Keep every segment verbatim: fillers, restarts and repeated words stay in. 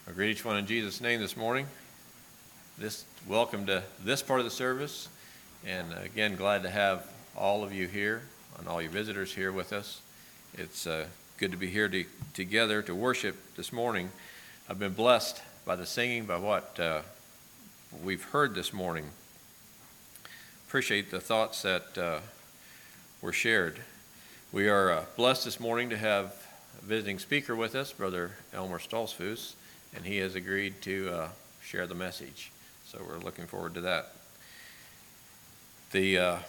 I greet each one in Jesus' name this morning. This welcome to this part of the service, and again, glad to have all of you here and all your visitors here with us. It's uh, good to be here to, together to worship this morning. I've been blessed by the singing, by what uh, we've heard this morning. Appreciate the thoughts that uh, were shared. We are uh, blessed this morning to have a visiting speaker with us, Brother Elmer Stolzfus, and he has agreed to uh, share the message. So we're looking forward to that. The uh,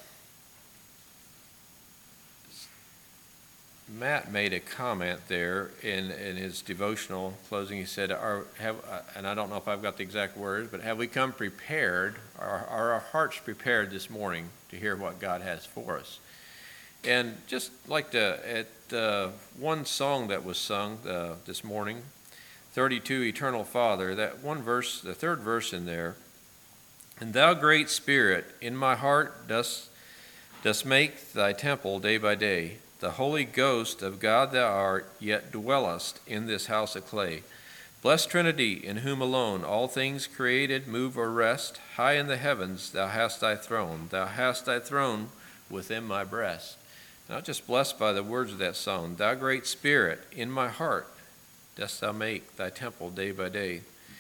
Matt made a comment there in, in his devotional closing. He said, "Are have uh, and I don't know if I've got the exact words, but have we come prepared? Are, are our hearts prepared this morning to hear what God has for us?" And just like to, at uh, one song that was sung uh, this morning, thirty-two, Eternal Father, that one verse, the third verse in there, "And thou great Spirit, in my heart dost, dost make thy temple day by day. The Holy Ghost of God thou art, yet dwellest in this house of clay. Blessed Trinity, in whom alone all things created move or rest, high in the heavens thou hast thy throne. Thou hast thy throne within my breast." Not just blessed by the words of that song. Thou great Spirit, in my heart dost thou make thy temple day by day.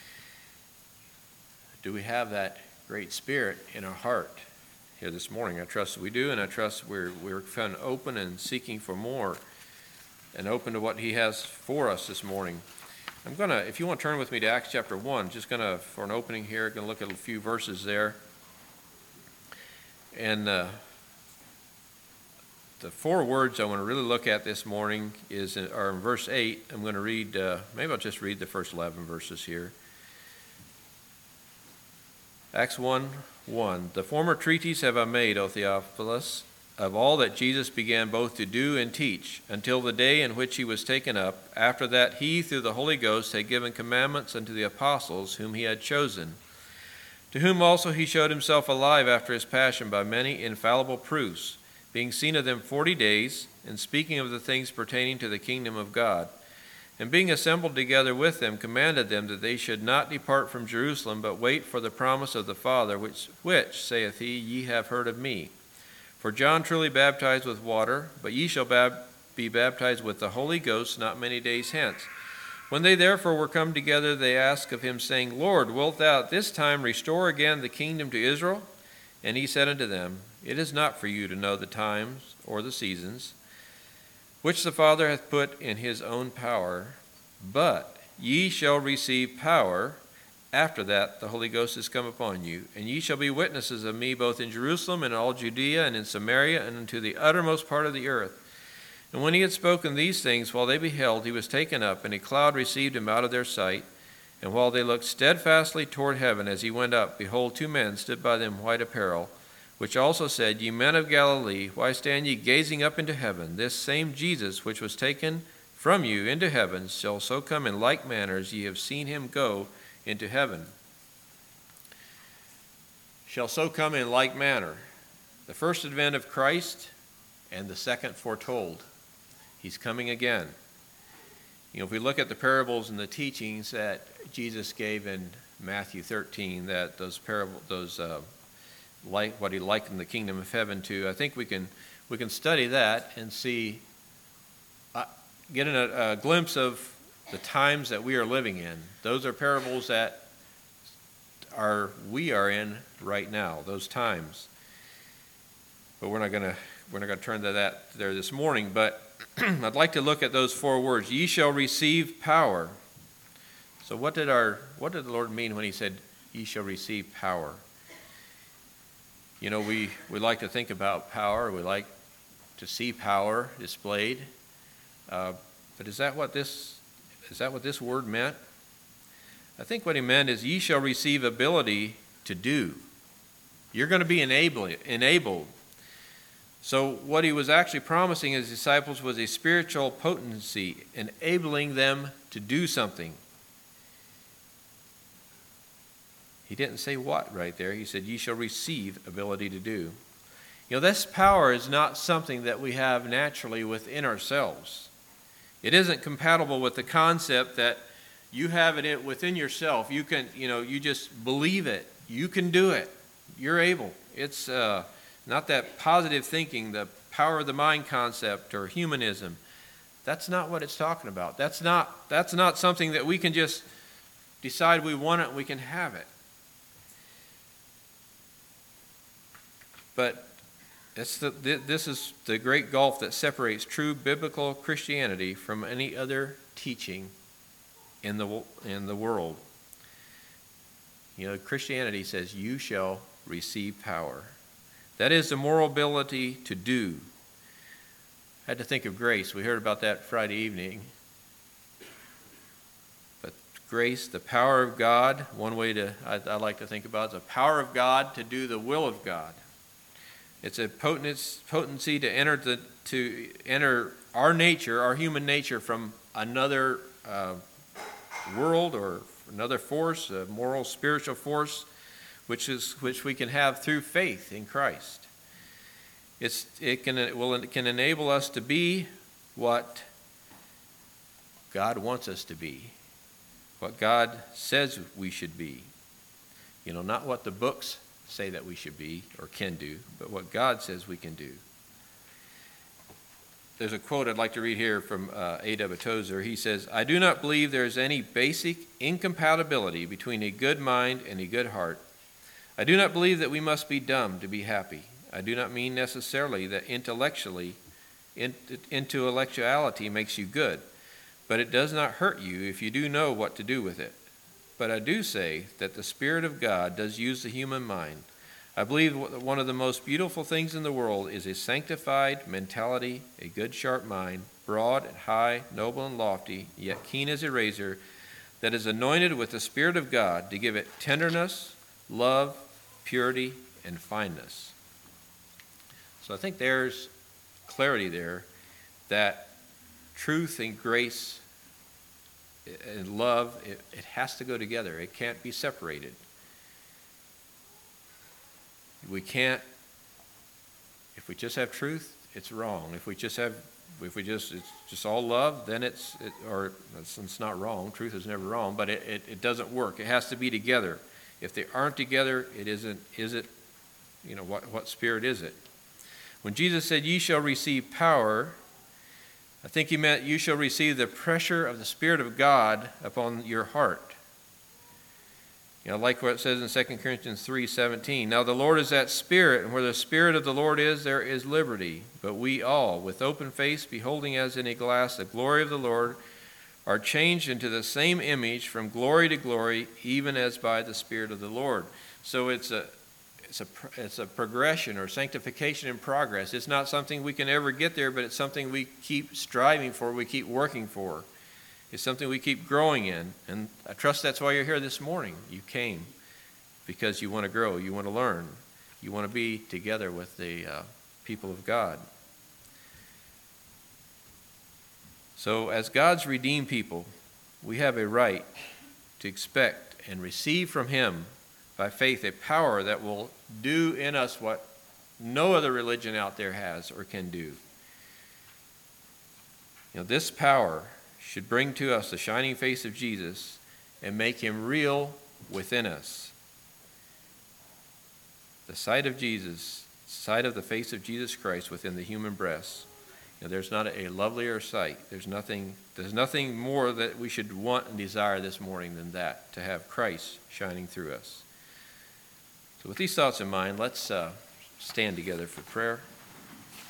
Do we have that great Spirit in our heart here this morning? I trust we do, and I trust we're we're found open and seeking for more and open to what he has for us this morning. I'm going to, if you want to turn with me to Acts chapter one, just going to, for an opening here, going to look at a few verses there. And uh, the four words I want to really look at this morning is in, are in verse eight. I'm going to read, uh, maybe I'll just read the first eleven verses here. Acts one one. "The former treatise have I made, O Theophilus, of all that Jesus began both to do and teach, until the day in which he was taken up. After that he, through the Holy Ghost, had given commandments unto the apostles whom he had chosen, to whom also he showed himself alive after his passion by many infallible proofs, being seen of them forty days, and speaking of the things pertaining to the kingdom of God. And being assembled together with them, commanded them that they should not depart from Jerusalem, but wait for the promise of the Father, which, which, saith he, ye have heard of me. For John truly baptized with water, but ye shall bab- be baptized with the Holy Ghost not many days hence. When they therefore were come together, they asked of him, saying, Lord, wilt thou at this time restore again the kingdom to Israel? And he said unto them, It is not for you to know the times or the seasons, which the Father hath put in his own power, but ye shall receive power. After that the Holy Ghost is come upon you, and ye shall be witnesses of me both in Jerusalem and all Judea and in Samaria and unto the uttermost part of the earth. And when he had spoken these things, while they beheld, he was taken up, and a cloud received him out of their sight. And while they looked steadfastly toward heaven as he went up, behold, two men stood by them white apparel, which also said, Ye men of Galilee, why stand ye gazing up into heaven? This same Jesus, which was taken from you into heaven, shall so come in like manner as ye have seen him go into heaven. Shall so come in like manner. The first advent of Christ and the second foretold. He's coming again. You know, if we look at the parables and the teachings that Jesus gave in Matthew thirteen, that those parable, those uh, like what he likened the kingdom of heaven to, I think we can we can study that and see, uh, get a, a glimpse of the times that we are living in. Those are parables that are we are in right now. Those times, but we're not going to we're not going to turn to that there this morning. But I'd like to look at those four words. Ye shall receive power. So what did our what did the Lord mean when he said, Ye shall receive power? You know, we, we like to think about power. We like to see power displayed. Uh, but is that what this is that what this word meant? I think what he meant is, ye shall receive ability to do. You're going to be enabled. enabled. So what he was actually promising his disciples was a spiritual potency, enabling them to do something. He didn't say what right there. He said, ye shall receive ability to do. You know, this power is not something that we have naturally within ourselves. It isn't compatible with the concept that You have it in, within yourself. You can, you know, you just believe it. You can do it. You're able. It's uh, not that positive thinking, the power of the mind concept or humanism. That's not what it's talking about. That's not, that's not something that we can just decide we want it and we can have it. But it's the, this is the great gulf that separates true biblical Christianity from any other teaching in the in the world. You know, Christianity says, you shall receive power. That is the moral ability to do. I had to think of grace. We heard about that Friday evening. But grace, the power of God, one way to I, I like to think about it, is the power of God to do the will of God. It's a potency to enter the to enter our nature, our human nature, from another uh, world or another force, a moral, spiritual force, which is which we can have through faith in Christ. It's it can it will it can enable us to be what God wants us to be, what God says we should be. You know, not what the books say that we should be or can do, but what God says we can do. There's a quote I'd like to read here from uh, A W Tozer. He says, "I do not believe there is any basic incompatibility between a good mind and a good heart. I do not believe that we must be dumb to be happy. I do not mean necessarily that intellectually, intellectuality makes you good, but it does not hurt you if you do know what to do with it. But I do say that the Spirit of God does use the human mind. I believe one of the most beautiful things in the world is a sanctified mentality, a good sharp mind, broad and high, noble and lofty, yet keen as a razor, that is anointed with the Spirit of God to give it tenderness, love, purity, and fineness." So I think there's clarity there that truth and grace and love, it, it has to go together. It can't be separated. We can't, if we just have truth, it's wrong. If we just have, if we just, it's just all love, then it's, it, or it's, it's not wrong. Truth is never wrong, but it, it, it doesn't work. It has to be together. If they aren't together, it isn't, is it, you know, what, what spirit is it? When Jesus said, "Ye shall receive power," I think he meant you shall receive the pressure of the Spirit of God upon your heart. You know, like what it says in Second Corinthians three seventeen. "Now the Lord is that Spirit, and where the Spirit of the Lord is, there is liberty. But we all, with open face, beholding as in a glass the glory of the Lord, are changed into the same image from glory to glory, even as by the Spirit of the Lord." So it's a It's a, it's a progression or sanctification in progress. It's not something we can ever get there, but it's something we keep striving for, we keep working for. It's something we keep growing in. And I trust that's why you're here this morning. You came because you want to grow, you want to learn, you want to be together with the uh, people of God. So as God's redeemed people, we have a right to expect and receive from Him by faith a power that will do in us what no other religion out there has or can do. You know, this power should bring to us the shining face of Jesus and make Him real within us. The sight of Jesus, sight of the face of Jesus Christ within the human breast. You know, there's not a lovelier sight. There's nothing, there's nothing more that we should want and desire this morning than that, to have Christ shining through us. So with these thoughts in mind, let's uh, stand together for prayer.